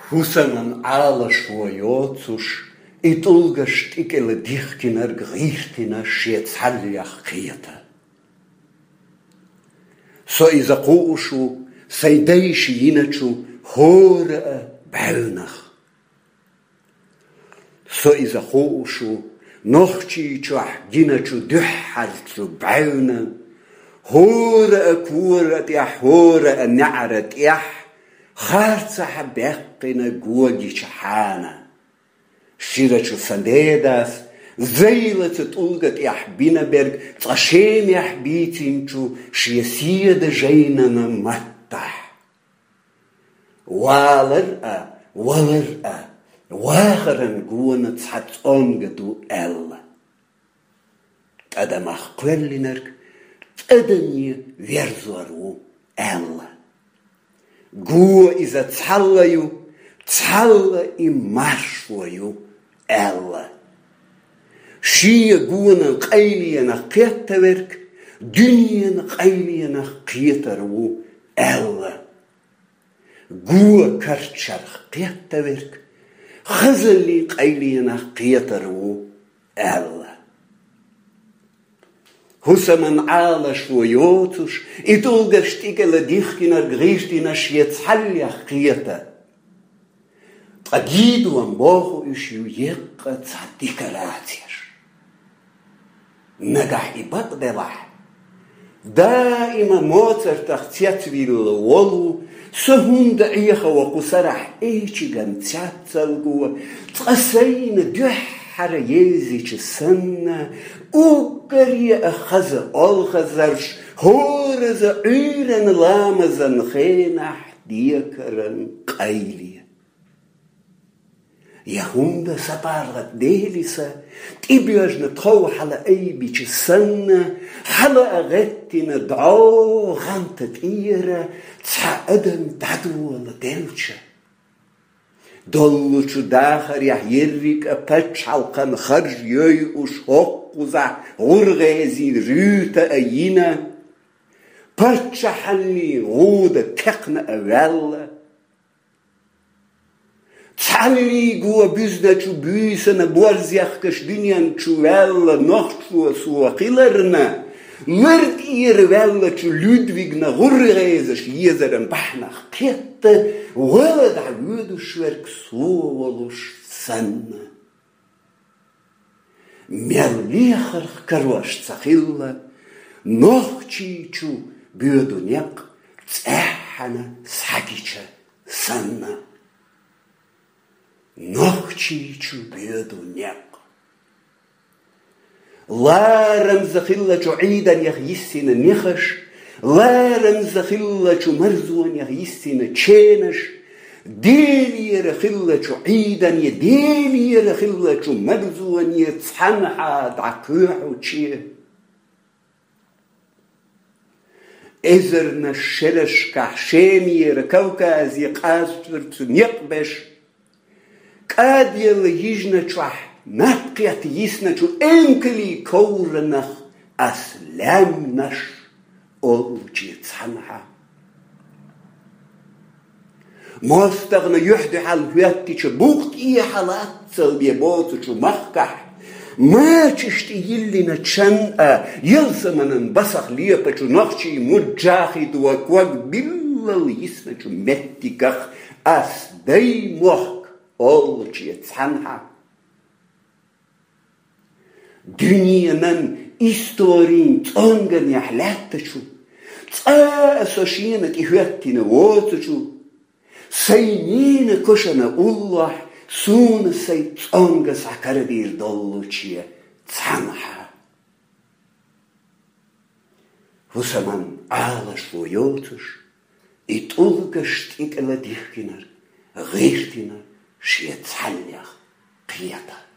Husanan ala shvoyotsush, itulga stikele dichkinar grichtina shietsalliach kieta. So isa kuushu, seideishi yinachu, hore belnach. So isa kuushu, nochchi chuach yinachu duhaltsu belna, hore kura tiach, hore na'ara tiach, Harza habekina guagi chahana. Shirachu sandedas, zeilet het ulgat jach binnenberg, tzashem jach bitinchu, shiesia de jeinana matta. Waler wageren guana tzat ongedu el. Tadamach kwellinerk, tadanje verzuaru el. Gu is a tsalla I marshwayu ella. Shia guana qaili nach qetawerk, dunya qaili nach qetaru ella. Gu kartschar qetawerk, khazali qaili nach qetaru ella. Husaman ala shvoyotush, itulga stikele dichkinar grishtina shietsalliach kieta. Agidu am bohu ish yuyekka tzadikalatsiash. Nagah ibat belah. Daima Mozartach tziatzvil wolu, sahunda eicha wa kusarach eichigan tziatzalgua, tzasayna duhara yezich sanna, Ukaria a chaza olchazarsh, hore ze uren lamazan chenach diakaren qaylia. Yahunda sapargat delisa, tibiajna trouw hala eibich sanna, hala agettina dao gantet ira, tsa adam dadu ala delcha. Dolluchu dachar yahirrik a patch halkan kharj yoy ush hokuza urgezi ruta a yina patch halli ruda tekna a wella tsalli gua bizna chu büsena borziach kashdinyan chu wella noch chu qilerna Wird ihr Welle zu Ludwig na Urreise schieseren Bachnach Kette, wolle da würde schwerk so wolusch sanna. Mer licher karwasch zachilla, noch chichu büdunyak, zehana sagicha sanna. Noch chichu büdunyak. Larem zakhilla chu idan yahisina nikhash, larem zakhilla chu marzuan yahisina chenash, deliyere khilla chu idan ye deliyere khilla chu marzuan ye tsanha dakuhu chi. Ezerna shelesh kahshemiyere kaukaz yaqastur zu niqbesh, kadiyel yijna chuah, Napqiat yisna chu enkeli kourenach as lemnash olchi tsanha. Mostagna yuhdi hal huyatti chu bucht I halatzel biebotu chu machkah. Machishti yillina chan'a yilsamanan basach liepa chu nochchi mudjachi duwa kwag billal yisna chu mettikach as day moch olchi tsanha. Dünyanan istorin tsongan yahlattachu, tsa'asoshinak ihuattina wotachu, saynina kushana ullah, suna say tsonga sakaradir dolluchia tsanha. Husaman ala shvoyotush, itulga stikala dichkinar, ghirtinar, shietzaljach, qiyata.